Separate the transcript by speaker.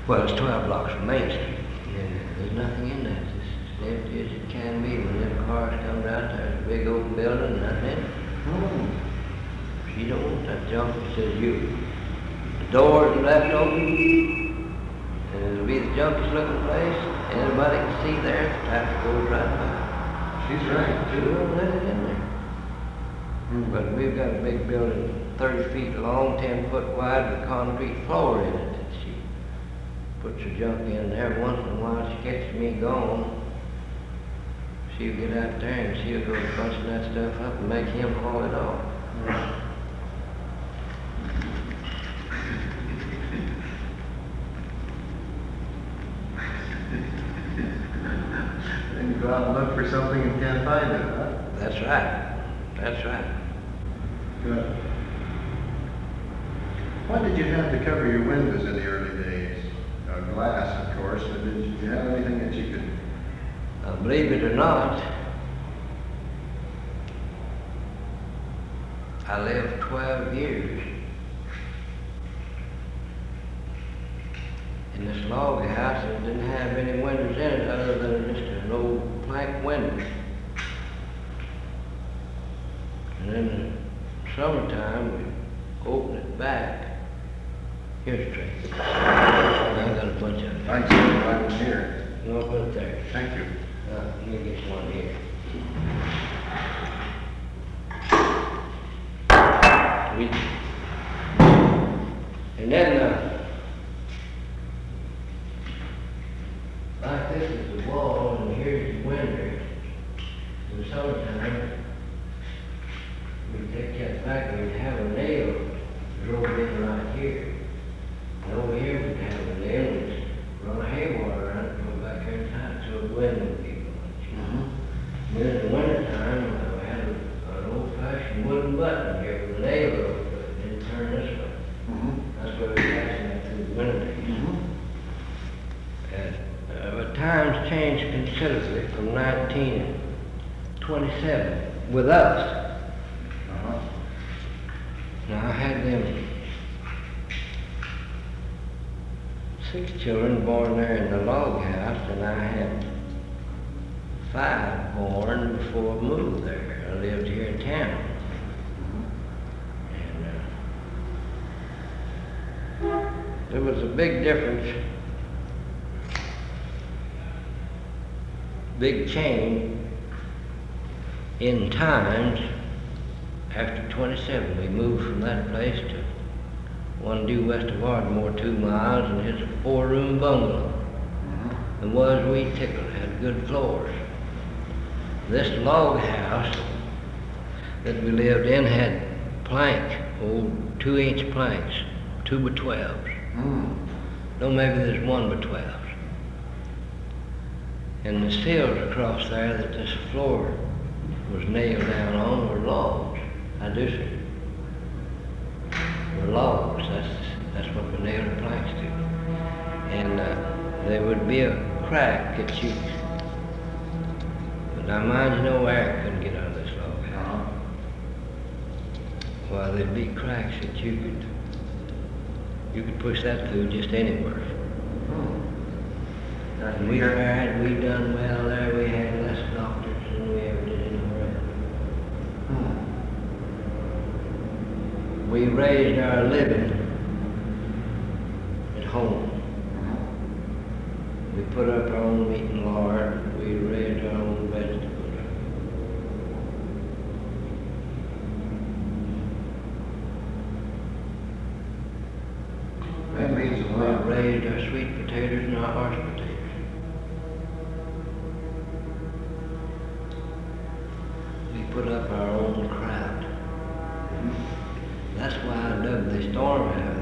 Speaker 1: Well, it's 12 blocks from Main Street. Yeah, there's nothing in there. It's as empty as it can be. When them cars come out, there's a big open building and nothing in it. She don't want that junk. She says the doors are left open, and it'll be the junkiest looking place. Anybody can see there, the traffic goes right by.
Speaker 2: She's right,
Speaker 1: She
Speaker 2: too.
Speaker 1: won't let it in there. But we've got a big building, 30 feet long, 10 foot wide, with concrete floor in it. And she puts her junk in there. Once in a while, she catches me gone. She'll get out there and she'll go bunching that stuff up and make him haul it off.
Speaker 2: Then you go out and look for something and can't find it, huh?
Speaker 1: That's right. That's right.
Speaker 2: Good. Why did you have to cover your windows in the early days? Glass, of course, but did you have anything that you could...
Speaker 1: Believe it or not, I lived 12 years in this log house and didn't have any windows in it other than just an old plank window. And in the summertime, we open it back. Here's a tray. I got a bunch of it.
Speaker 2: Thanks, right in here.
Speaker 1: No, I'll put it there.
Speaker 2: Thank you.
Speaker 1: Let me get one here. And then, like this is the wall, and here's the window. In the summertime, we take that back and we'd have a nail drove in right here. And over here we'd have a nail and just run a hay wire around it, go back here and tie it so the wind would be going. Then in the wintertime, we had an old-fashioned wooden button here with a nail over it, but it didn't turn this way. That's where we fastened that to the window. But times changed considerably from 1927 with us. Now I had them 6 children born there in the log house, and I had 5 born before I moved there. I lived here in town. And there was a big difference, big change in times after 27. We moved from that place to one due west of Ardmore, 2 miles, and it's a 4-room bungalow. And was we tickled, had good floors. This log house that we lived in had plank, old 2-inch planks, 2 by 12s. No, maybe there's 1 by 12s. And the sills across there that this floor was nailed down on were logs. I do see. Were logs. That's what we nailed the planks to. And there would be a crack that you. But now mind you, no air couldn't get out of this log house. Well, there'd be cracks that you could push that through just anywhere. And we done well there. We had less doctors than we ever did anywhere else. We raised our living at home. We put up our own meat and lard. We raised our own vegetables.
Speaker 2: That means a
Speaker 1: We
Speaker 2: lot.
Speaker 1: raised our sweet potatoes and our horse potatoes. We put up our own crowd. That's why I dug the storm house.